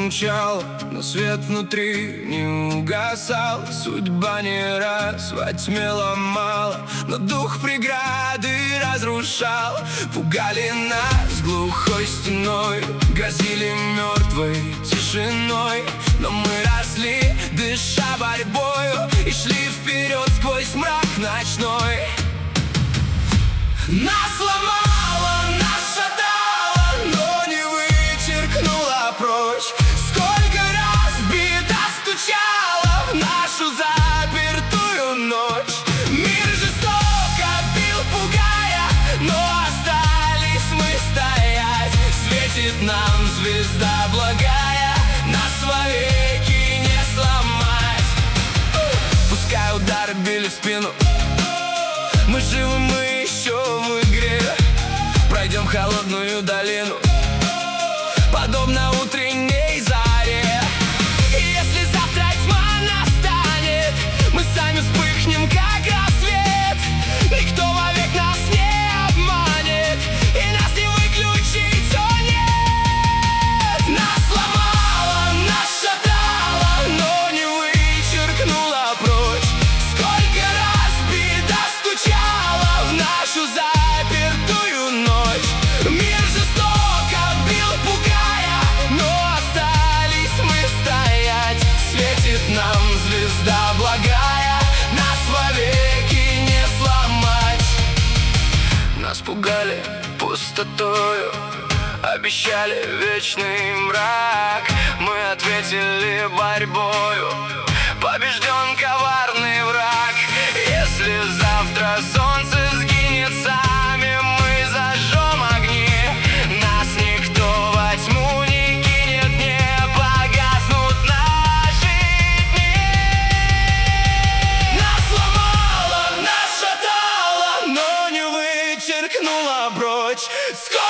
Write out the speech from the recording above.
мчал, но свет внутри не угасал. Судьба не раз во тьме ломала, но дух преграды разрушал. Пугали нас глухой стеной, грозили мертвой тишиной, но мы росли, дыша борьбою, и шли вперед сквозь мрак ночной. Нас сломало, нас шатало, но не вычеркнуло прочь. Сколько раз бита стучала в нашу запертую ночь. Мир жестоко бил, пугая, но остались мы стоять. Светит нам звезда благая, нас вовеки не сломать. Пускай удары били в спину, мы живы, мы еще в игре. Пройдем холодную долину, подобно утренней заре. И если завтра тьма настанет, мы сами вспыхнем, как рассвет. Никто вовек нас не обманет, и нас не выключить, о нет. Нас сломало, нас шатало, но не вычеркнуло прочь. Сколько раз беда стучала в нашу запертую ночь. Мир жестоко бил, пугая, но остались мы стоять. Светит нам звезда благая, нас вовеки не сломать. Нас пугали пустотою, обещали вечный мрак. Мы ответили борьбою, побежден коварный враг. Если завтра солнце сгинет, сами мы зажжем огни. Нас никто во тьму не кинет, не погаснут наши дни. Нас сломало, нас шатало, но не вычеркнуло прочь.